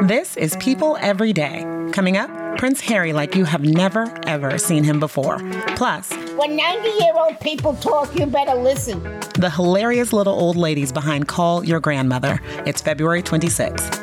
This is People Every Day. Coming up, Prince Harry like you have never, ever seen him before. Plus, when 90-year-old people talk, you better listen. The hilarious little old ladies behind Call Your Grandmother. It's February 26th.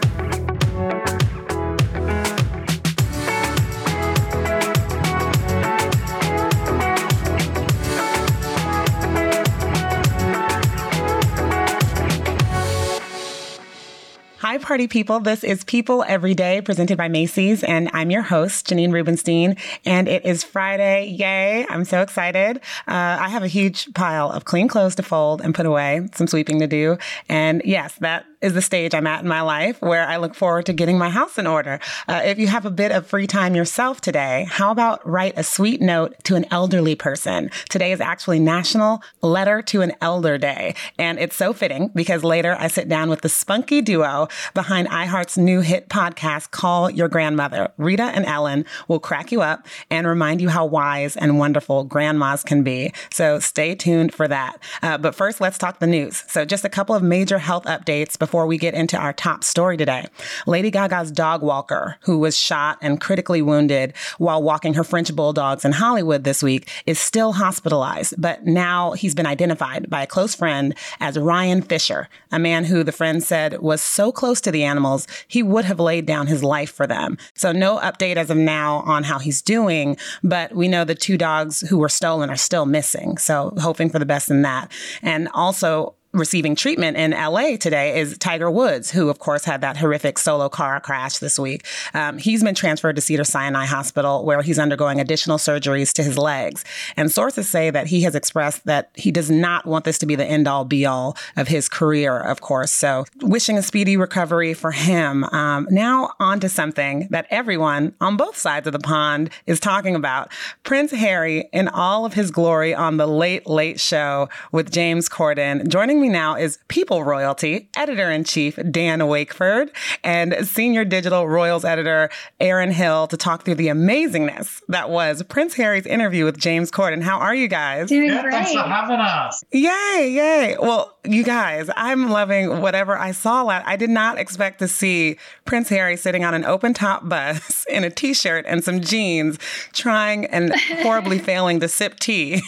Hi, party people. This is People Every Day, presented by Macy's, and I'm your host, Janine Rubenstein, and it is Friday. Yay. I'm so excited. I have a huge pile of clean clothes to fold and put away, some sweeping to do, and yes, that is the stage I'm at in my life where I look forward to getting my house in order. If you have a bit of free time yourself today, how about write a sweet note to an elderly person? Today is actually National Letter to an Elder Day, and it's so fitting because later I sit down with the spunky duo behind iHeart's new hit podcast, Call Your Grandmother. Rita and Ellen will crack you up and remind you how wise and wonderful grandmas can be. So stay tuned for that. But first, let's talk the news. So just a couple of major health updates before we get into our top story today. Lady Gaga's dog walker, who was shot and critically wounded while walking her French bulldogs in Hollywood this week, is still hospitalized. But now he's been identified by a close friend as Ryan Fisher, a man who the friend said was so close to the animals, he would have laid down his life for them. So no update as of now on how he's doing, but we know the two dogs who were stolen are still missing. So hoping for the best in that. And also receiving treatment in LA today is Tiger Woods, who, of course, had that horrific solo car crash this week. He's been transferred to Cedars-Sinai Hospital, where he's undergoing additional surgeries to his legs. And sources say that he has expressed that he does not want this to be the end-all, be-all of his career, of course. So wishing a speedy recovery for him. Now on to something that everyone on both sides of the pond is talking about. Prince Harry in all of his glory on The Late Late Show with James Corden. Joining me now is People Royalty Editor-in-Chief Dan Wakeford and Senior Digital Royals Editor Aaron Hill to talk through the amazingness that was Prince Harry's interview with James Corden. How are you guys? Doing great. Thanks for having us. Yay. Well, you guys, I'm loving whatever I saw. I did not expect to see Prince Harry sitting on an open-top bus in a T-shirt and some jeans trying and horribly failing to sip tea.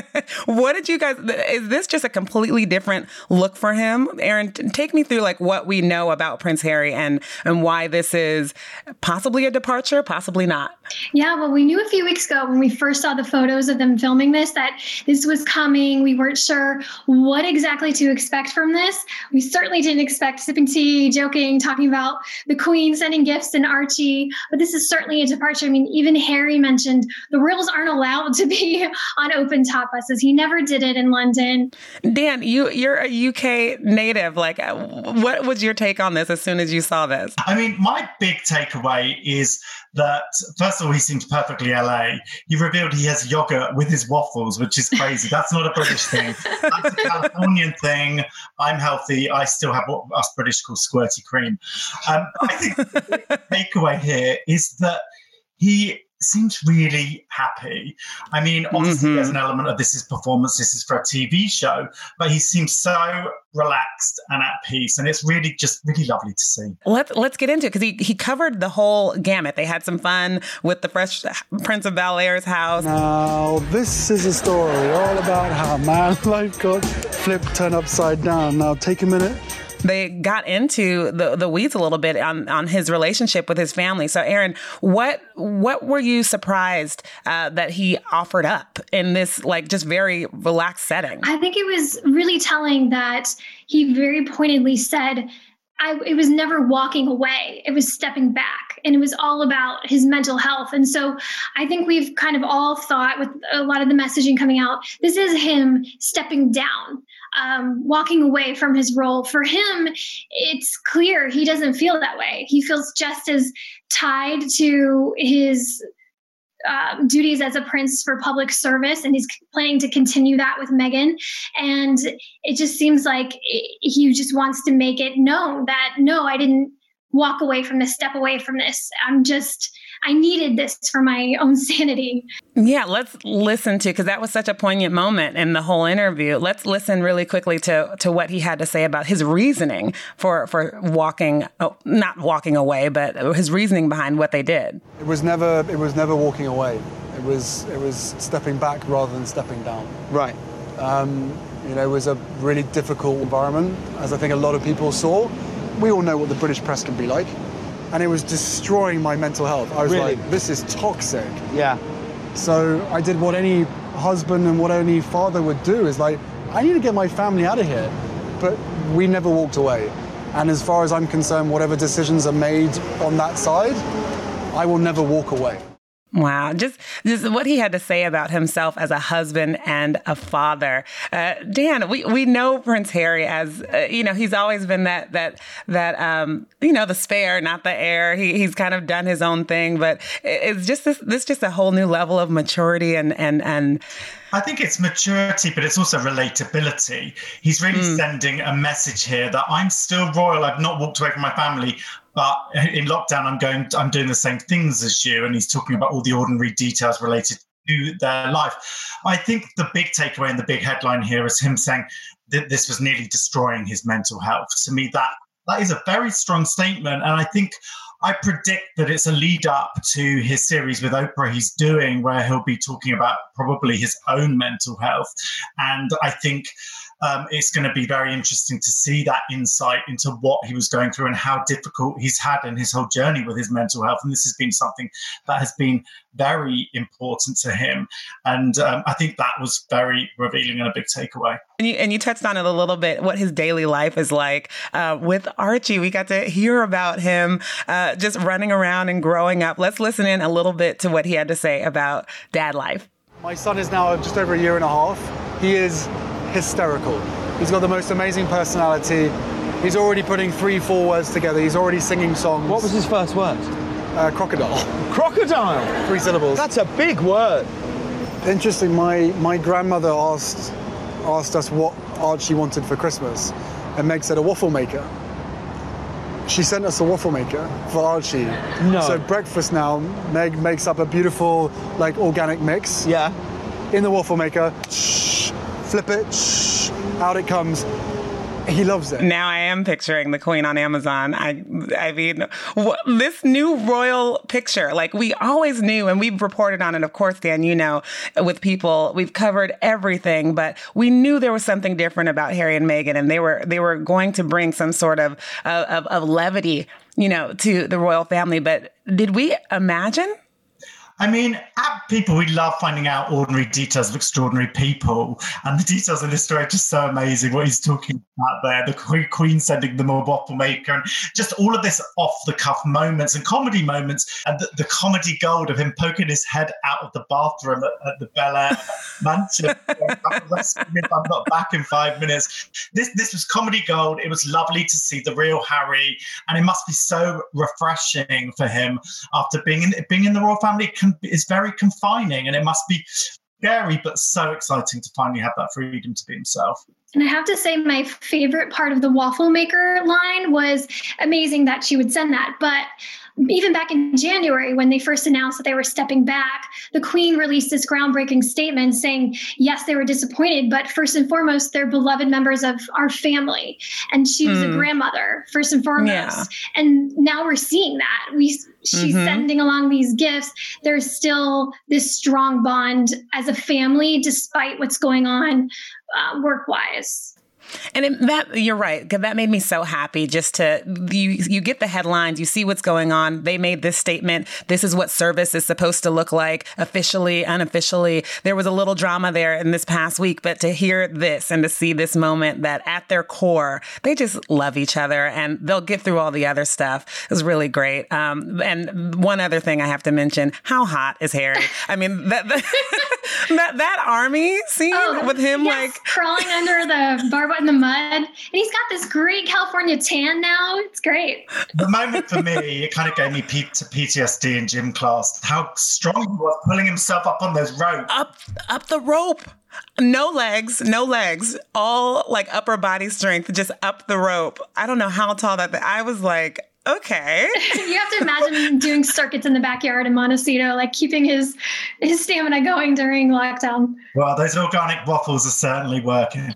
What did you guys, is this just a completely different look for him? Aaron, take me through what we know about Prince Harry and why this is possibly a departure, possibly not. Yeah, well, we knew a few weeks ago when we first saw the photos of them filming this that this was coming. We weren't sure what exactly to expect from this. We certainly didn't expect sipping tea, joking, talking about the Queen sending gifts and Archie, but this is certainly a departure. I mean, even Harry mentioned the royals aren't allowed to be on open top buses. He never did it in London. Dan, you're a UK native. What was your take on this as soon as you saw this? I mean, my big takeaway is that, first of all, he seems perfectly LA. He revealed he has yogurt with his waffles, which is crazy. That's not a British thing. That's a Californian thing. I'm healthy. I still have what us British call squirty cream. I think the big takeaway here is that he seems really happy. I mean, obviously there's an element of this is performance, this is for a TV show, but he seems so relaxed and at peace, and it's really lovely to see. Let's get into it, because he covered the whole gamut. They had some fun with the Fresh Prince of Bel-Air's house. Now, this is a story all about how my life got flipped, turned upside down. Now, take a minute. They got into the weeds a little bit on his relationship with his family. So, Aaron, what were you surprised that he offered up in this just very relaxed setting? I think it was really telling that he very pointedly said, it was never walking away. It was stepping back, and it was all about his mental health. And so I think we've kind of all thought, with a lot of the messaging coming out, this is him stepping down, walking away from his role. For him, it's clear he doesn't feel that way. He feels just as tied to his duties as a prince for public service, and he's planning to continue that with Meghan. And it just seems like he just wants to make it known that, no, I didn't walk away from this, step away from this. I needed this for my own sanity. Yeah, let's listen to, because that was such a poignant moment in the whole interview. Let's listen really quickly to what he had to say about his reasoning for not walking away, but his reasoning behind what they did. It was never walking away. It was stepping back rather than stepping down. Right. It was a really difficult environment, as I think a lot of people saw. We all know what the British press can be like. And it was destroying my mental health. I was like, this is toxic. Yeah. So I did what any husband and what any father would do, is like, I need to get my family out of here. But we never walked away. And as far as I'm concerned, whatever decisions are made on that side, I will never walk away. Wow. Just what he had to say about himself as a husband and a father. Dan, we know Prince Harry as, he's always been that the spare, not the heir. He's kind of done his own thing, but it's just a whole new level of maturity and I think it's maturity, but it's also relatability. He's really sending a message here that I'm still royal. I've not walked away from my family, but in lockdown, I'm doing the same things as you. And he's talking about all the ordinary details related to their life. I think the big takeaway and the big headline here is him saying that this was nearly destroying his mental health. To me, that is a very strong statement. And I predict that it's a lead up to his series with Oprah he's doing, where he'll be talking about probably his own mental health. And I think it's going to be very interesting to see that insight into what he was going through and how difficult he's had in his whole journey with his mental health. And this has been something that has been very important to him. And I think that was very revealing and a big takeaway. And you touched on it a little bit, what his daily life is like. With Archie, we got to hear about him just running around and growing up. Let's listen in a little bit to what he had to say about dad life. My son is now just over a year and a half. He is hysterical. He's got the most amazing personality. He's already putting 3-4 words together. He's already singing songs. What was his first word? Crocodile. Crocodile? 3 syllables. That's a big word. Interesting, my grandmother asked us what Archie wanted for Christmas, and Meg said a waffle maker. She sent us a waffle maker for Archie. No. So breakfast now, Meg makes up a beautiful, organic mix. Yeah. In the waffle maker, flip it, out it comes. He loves it. Now I am picturing the Queen on Amazon. I mean, this new royal picture, we always knew, and we've reported on it, of course, Dan, with people, we've covered everything, but we knew there was something different about Harry and Meghan, and they were going to bring some sort of levity, to the royal family. But did we imagine? I mean, at People, we love finding out ordinary details of extraordinary people. And the details in this story are just so amazing. What he's talking about there, the Queen sending them a waffle maker, and just all of this off-the-cuff moments and comedy moments. And the comedy gold of him poking his head out of the bathroom at the Bel Air mansion. I'm not back in 5 minutes. This was comedy gold. It was lovely to see the real Harry. And it must be so refreshing for him after being in the royal family. Is very confining, and it must be scary but so exciting to finally have that freedom to be himself. And I have to say, my favorite part of the waffle maker line was amazing that she would send that. But even back in January, when they first announced that they were stepping back, the Queen released this groundbreaking statement saying, yes, they were disappointed, but first and foremost, they're beloved members of our family. And she was a grandmother, first and foremost. Yeah. And now we're seeing that. She's sending along these gifts. There's still this strong bond as a family, despite what's going on work-wise. And you're right. That made me so happy just to, you get the headlines, you see what's going on. They made this statement. This is what service is supposed to look like, officially, unofficially. There was a little drama there in this past week, but to hear this and to see this moment that at their core, they just love each other and they'll get through all the other stuff. It was really great. And one other thing I have to mention, how hot is Harry? I mean, that army scene with him crawling under the barbed in the mud, and he's got this great California tan now. It's great. The moment for me, it kind of gave me PTSD in gym class. How strong he was pulling himself up on those ropes. Up the rope. No legs, all upper body strength, just up the rope. I don't know how tall that. I was like, Okay. You have to imagine him doing circuits in the backyard in Montecito, like keeping his stamina going during lockdown. Well, those organic waffles are certainly working.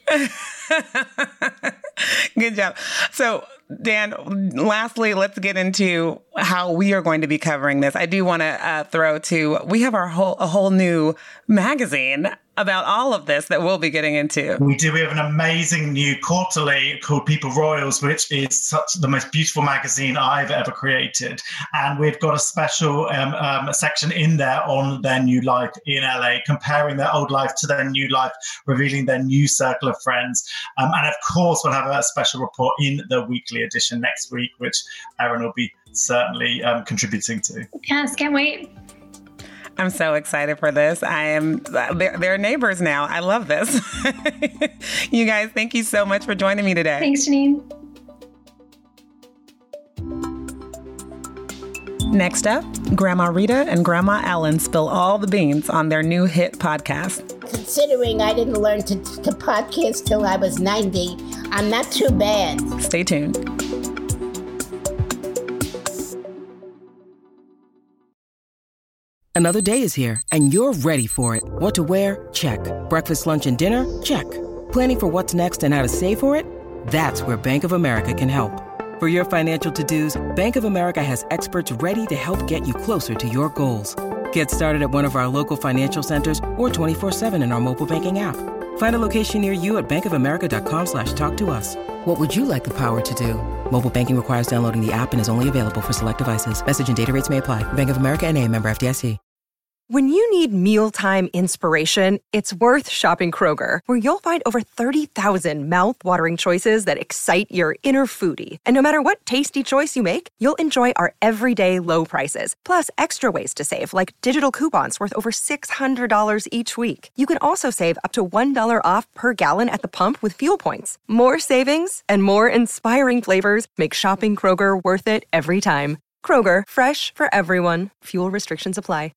Good job. So, Dan, lastly, let's get into how we are going to be covering this. I do want to throw to, we have a whole new magazine about all of this that we'll be getting into. We do. We have an amazing new quarterly called People Royals, which is the most beautiful magazine I've ever created. And we've got a special section in there on their new life in LA, comparing their old life to their new life, revealing their new circle of friends. And of course, we'll have a special report in the weekly edition next week, which Erin will be certainly contributing to. Yes, can't wait. I'm so excited for this. They're neighbors now. I love this. You guys, thank you so much for joining me today. Thanks, Janine. Next up, Grandma Rita and Grandma Ellen spill all the beans on their new hit podcast. Considering I didn't learn to podcast till I was 90, I'm not too bad. Stay tuned. Another day is here, and you're ready for it. What to wear? Check. Breakfast, lunch, and dinner? Check. Planning for what's next and how to save for it? That's where Bank of America can help. For your financial to-dos, Bank of America has experts ready to help get you closer to your goals. Get started at one of our local financial centers or 24/7 in our mobile banking app. Find a location near you at bankofamerica.com/talktous. What would you like the power to do? Mobile banking requires downloading the app and is only available for select devices. Message and data rates may apply. Bank of America N.A., member FDIC. When you need mealtime inspiration, it's worth shopping Kroger, where you'll find over 30,000 mouth-watering choices that excite your inner foodie. And no matter what tasty choice you make, you'll enjoy our everyday low prices, plus extra ways to save, like digital coupons worth over $600 each week. You can also save up to $1 off per gallon at the pump with fuel points. More savings and more inspiring flavors make shopping Kroger worth it every time. Kroger, fresh for everyone. Fuel restrictions apply.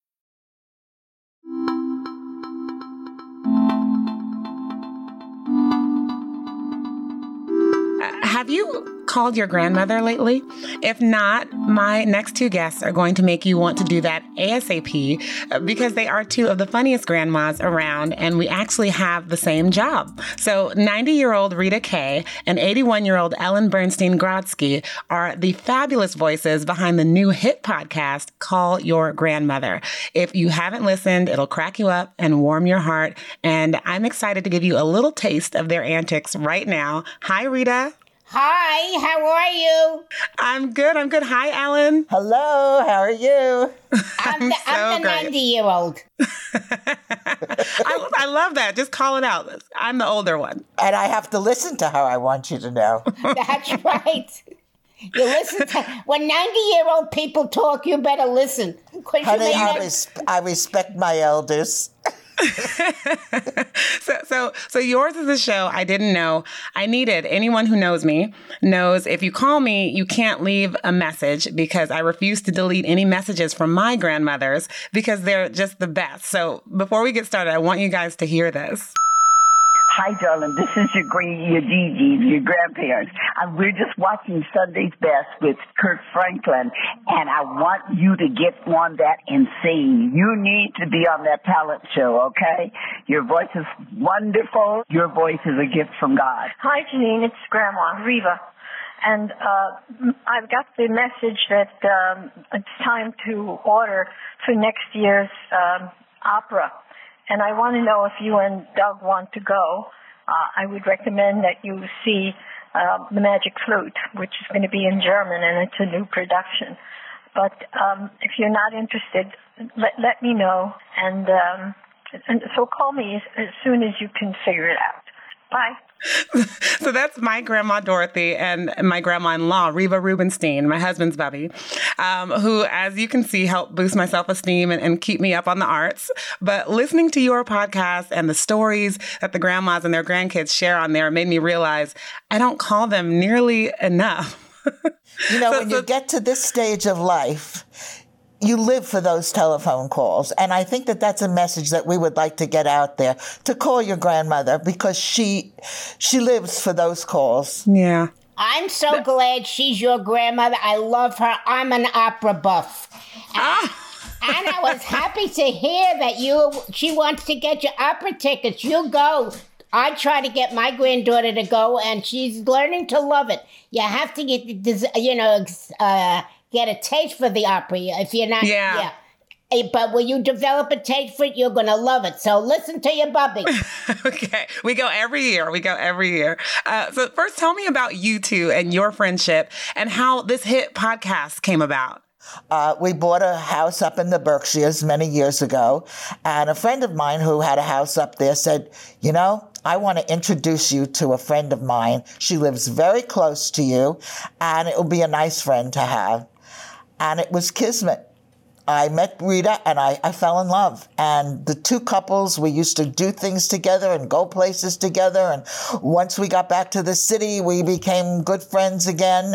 Have you called your grandmother lately? If not, my next two guests are going to make you want to do that ASAP because they are two of the funniest grandmas around and we actually have the same job. So 90-year-old Rita Kay and 81-year-old Ellen Bernstein-Grodsky are the fabulous voices behind the new hit podcast, Call Your Grandmother. If you haven't listened, it'll crack you up and warm your heart. And I'm excited to give you a little taste of their antics right now. Hi, Rita. Hi, how are you? I'm good. Hi, Ellen. Hello, how are you? I'm the 90-year-old. I love that. Just call it out. I'm the older one. And I have to listen to her, I want you to know. That's right. You listen to, when 90-year-old people talk, you better listen. Honey, I respect my elders. So yours is a show I didn't know. I needed anyone who knows me knows if you call me, you can't leave a message because I refuse to delete any messages from my grandmothers because they're just the best. So before we get started, I want you guys to hear this. Hi, darling. This is your Gigi, your grandparents. And we're just watching Sunday's Best with Kirk Franklin. And I want you to get on that and sing. You need to be on that talent show, okay? Your voice is wonderful. Your voice is a gift from God. Hi, Janine. It's Grandma Riva. And I've got the message that it's time to order for next year's opera. And I want to know if you and Doug want to go. I would recommend that you see The Magic Flute, which is going to be in German, and it's a new production. But if you're not interested, let me know. And so call me as soon as you can figure it out. Bye. So that's my grandma Dorothy and my grandma-in-law, Reva Rubenstein, my husband's Bubby, who, as you can see, helped boost my self-esteem and keep me up on the arts. But listening to your podcast and the stories that the grandmas and their grandkids share on there made me realize I don't call them nearly enough. You know, when you get to this stage of life, you live for those telephone calls. And I think that that's a message that we would like to get out there, to call your grandmother because she lives for those calls. Yeah. I'm so glad she's your grandmother. I love her. I'm an opera buff. And I was happy to hear that she wants to get you opera tickets. You go. I try to get my granddaughter to go, and she's learning to love it. You have to get a taste for the opera. If you're not, yeah. But when you develop a taste for it, you're going to love it. So listen to your Bubby. Okay. We go every year. So first, tell me about you two and your friendship and how this hit podcast came about. We bought a house up in the Berkshires many years ago. And a friend of mine who had a house up there said, I want to introduce you to a friend of mine. She lives very close to you, and it will be a nice friend to have. And it was kismet. I met Rita and I fell in love. And the two couples, we used to do things together and go places together. And once we got back to the city, we became good friends again.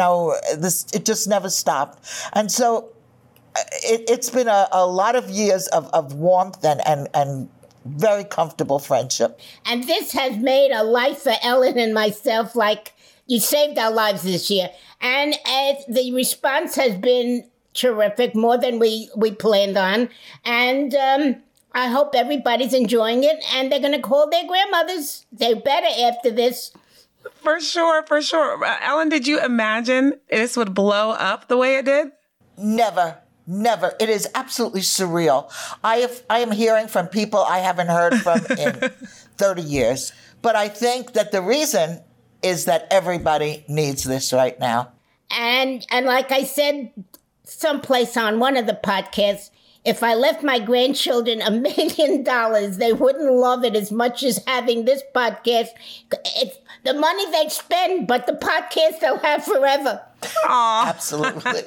It just never stopped. And so it's been a lot of years of warmth and very comfortable friendship. And this has made a life for Ellen and myself. Like, you saved our lives this year. And the response has been terrific, more than we planned on. And I hope everybody's enjoying it, and they're going to call their grandmothers. They're better after this. For sure. Ellen, did you imagine this would blow up the way it did? Never. It is absolutely surreal. I am hearing from people I haven't heard from in 30 years. But I think that the reason is that everybody needs this right now. And like I said someplace on one of the podcasts, if I left my grandchildren $1 million, they wouldn't love it as much as having this podcast. It's the money they'd spend, but the podcast they'll have forever. Aww. Absolutely.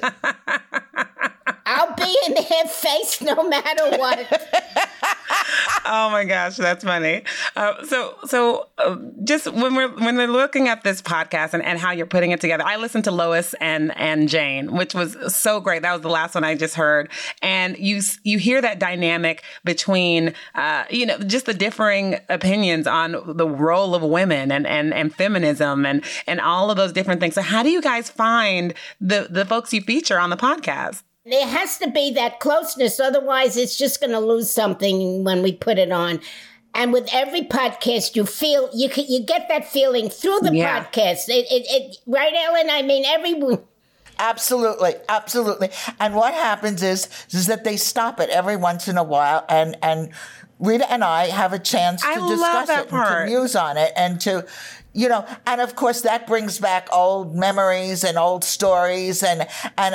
I'll be in their face no matter what. Oh my gosh, that's funny. So just when we're looking at this podcast and how you're putting it together, I listened to Lois and Jane, which was so great. That was the last one I just heard, and you hear that dynamic between just the differing opinions on the role of women and feminism and all of those different things. So how do you guys find the folks you feature on the podcast? There has to be that closeness. Otherwise, it's just going to lose something when we put it on. And with every podcast, you feel you get that feeling through the podcast. It right, Ellen? I mean, everyone. Absolutely. And what happens is that they stop it every once in a while, and Rita and I have a chance to discuss it and to muse on it and to. And of course that brings back old memories and old stories and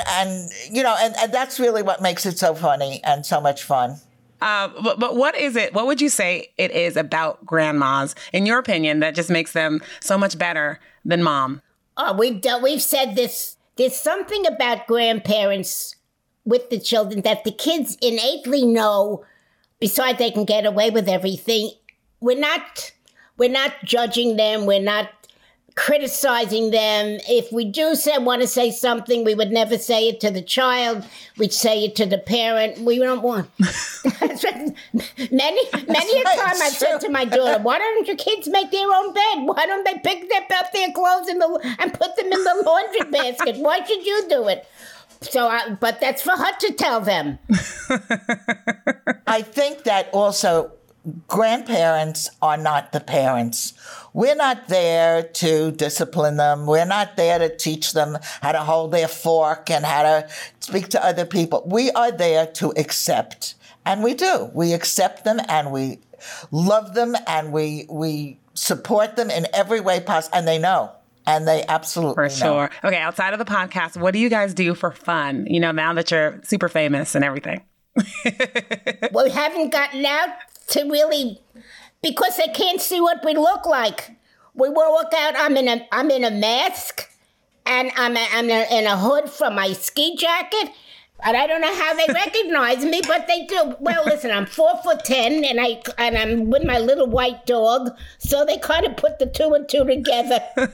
that's really what makes it so funny and so much fun. But what is it? What would you say it is about grandmas, in your opinion, that just makes them so much better than mom? We've said this. There's something about grandparents with the children that the kids innately know. Besides, they can get away with everything. We're not judging them. We're not criticizing them. If we do want to say something, we would never say it to the child. We'd say it to the parent. We don't want. Many a time I've said to my daughter, "Why don't your kids make their own bed? Why don't they pick up their clothes and put them in the laundry basket? Why should you do it?" But that's for her to tell them. I think that also. Grandparents are not the parents. We're not there to discipline them. We're not there to teach them how to hold their fork and how to speak to other people. We are there to accept. And we do. We accept them and we love them and we support them in every way possible. And they know. And they absolutely know. For sure. Okay, outside of the podcast, what do you guys do for fun? Now that you're super famous and everything. We haven't gotten out to really, because they can't see what we look like. We walk out. I'm in a mask, and I'm in a hood from my ski jacket, and I don't know how they recognize me, but they do. Well, listen, I'm 4'10", and I'm with my little white dog, so they kind of put the two and two together.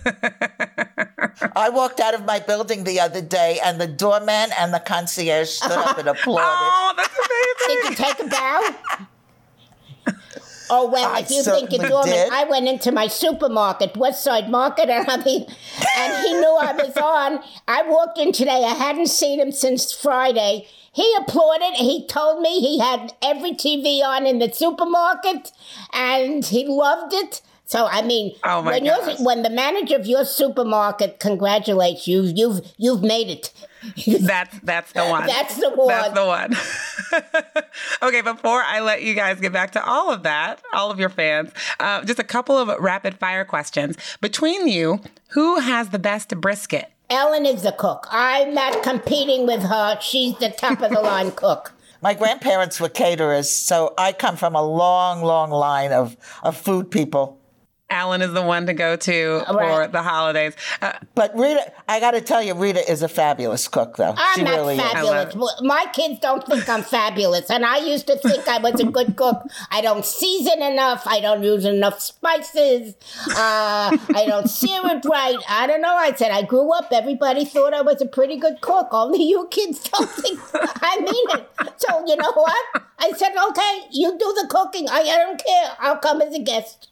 I walked out of my building the other day, and the doorman and the concierge stood up and applauded. Oh, that's amazing! Did you take a bow? Oh, well, if you think it's dormant, I went into my supermarket, Westside Market, and he knew I was on. I walked in today. I hadn't seen him since Friday. He applauded. He told me he had every TV on in the supermarket, and he loved it. So, I mean, when the manager of your supermarket congratulates you, you've made it. That's the one. That's the one. That's the one. Okay, before I let you guys get back to all of that, all of your fans, just a couple of rapid fire questions. Between you, who has the best brisket? Ellen is the cook. I'm not competing with her. She's the top of the line cook. My grandparents were caterers, so I come from a long, long line of food people. Alan is the one to go to for the holidays. But Rita, I got to tell you, Rita is a fabulous cook, though. I'm not fabulous. My kids don't think I'm fabulous, and I used to think I was a good cook. I don't season enough. I don't use enough spices. I don't sear it right. I don't know. I said I grew up. Everybody thought I was a pretty good cook. Only you kids don't think I mean it. So you know what? I said, okay, you do the cooking. I don't care. I'll come as a guest.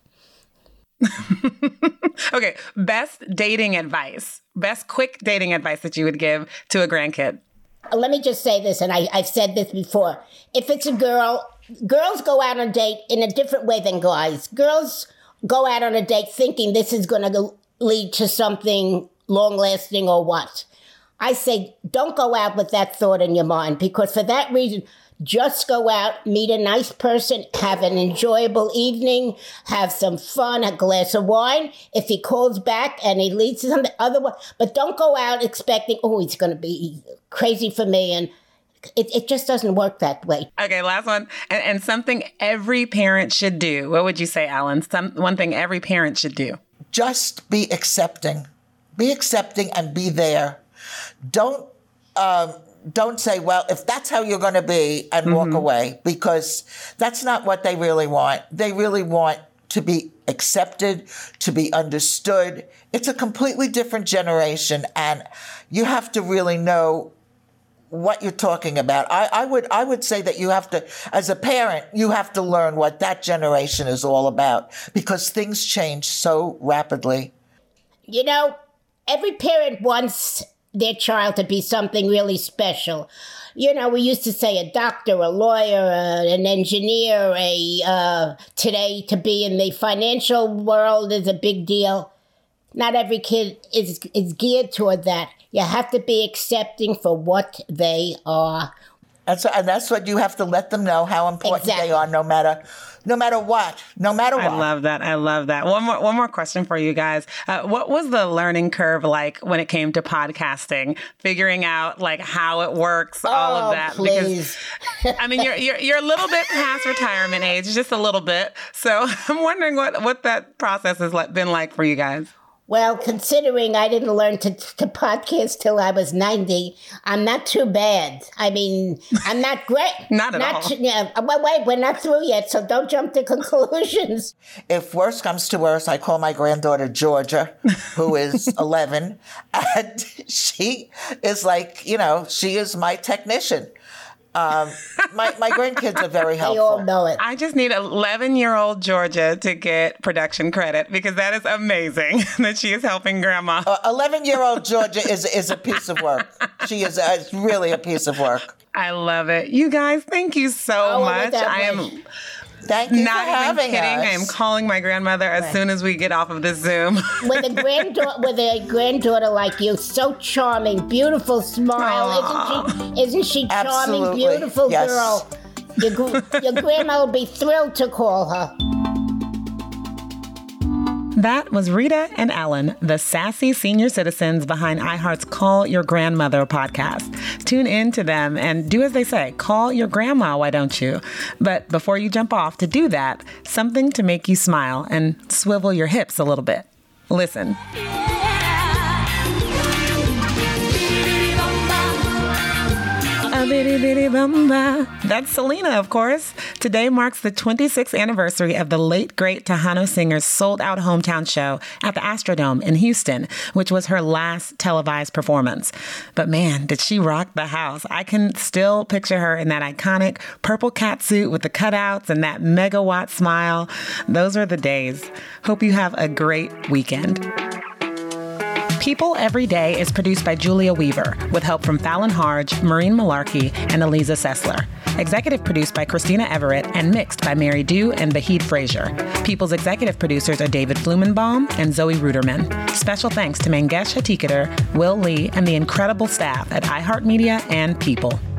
Okay, best dating advice. Best quick dating advice that you would give to a grandkid. Let me just say this, and I've said this before. If it's a girl, girls go out on a date in a different way than guys. Girls go out on a date thinking this is going to lead to something long-lasting or what. I say don't go out with that thought in your mind, because for that reason, just go out, meet a nice person, have an enjoyable evening, have some fun, a glass of wine. If he calls back and he leads to something, otherwise, but don't go out expecting, oh, he's going to be crazy for me. And it just doesn't work that way. Okay, last one. And something every parent should do. What would you say, Alan? One thing every parent should do. Just be accepting. Be accepting and be there. Don't say, well, if that's how you're going to be, and walk away, because that's not what they really want. They really want to be accepted, to be understood. It's a completely different generation, and you have to really know what you're talking about. I would say that you have to, as a parent, you have to learn what that generation is all about, because things change so rapidly. You know, every parent wants their child to be something really special. You know, we used to say a doctor, a lawyer, an engineer, today to be in the financial world is a big deal. Not every kid is geared toward that. You have to be accepting for what they are. And that's what you have to let them know, how important they are, no matter what. I love that. I love that. One more question for you guys. What was the learning curve like when it came to podcasting? Figuring out like how it works, all of that. Please. Because I mean, you're a little bit past retirement age, just a little bit. So I'm wondering what that process has been like for you guys. Well, considering I didn't learn to podcast till I was 90, I'm not too bad. I mean, I'm not great. Not at all. Well, wait, we're not through yet, so don't jump to conclusions. If worse comes to worse, I call my granddaughter Georgia, who is 11, and she is like, she is my technician. My grandkids are very helpful. They all know it. I just need 11-year-old Georgia to get production credit, because that is amazing that she is helping Grandma. 11-year-old Georgia is a piece of work. She is really a piece of work. I love it. You guys, thank you so much. Thank you not for having even kidding. us. I am calling my grandmother as soon as we get off of this Zoom. With a granddaughter like you, so charming, beautiful smile, isn't she charming, Absolutely. beautiful Yes. girl? Your grandma will be thrilled to call her. That was Rita and Alan, the sassy senior citizens behind iHeart's Call Your Grandmother podcast. Tune in to them and do as they say, call your grandma, why don't you? But before you jump off to do that, something to make you smile and swivel your hips a little bit. Listen. That's Selena, of course. Today marks the 26th anniversary of the late, great Tejano singer's sold-out hometown show at the Astrodome in Houston, which was her last televised performance. But man, did she rock the house. I can still picture her in that iconic purple catsuit with the cutouts and that megawatt smile. Those are the days. Hope you have a great weekend. People Every Day is produced by Julia Weaver, with help from Fallon Harge, Maureen Malarkey, and Eliza Sessler. Executive produced by Christina Everett and mixed by Mary Dew and Vahid Frazier. People's executive producers are David Blumenbaum and Zoe Ruderman. Special thanks to Mangesh Hattikudur, Will Lee, and the incredible staff at iHeartMedia and People.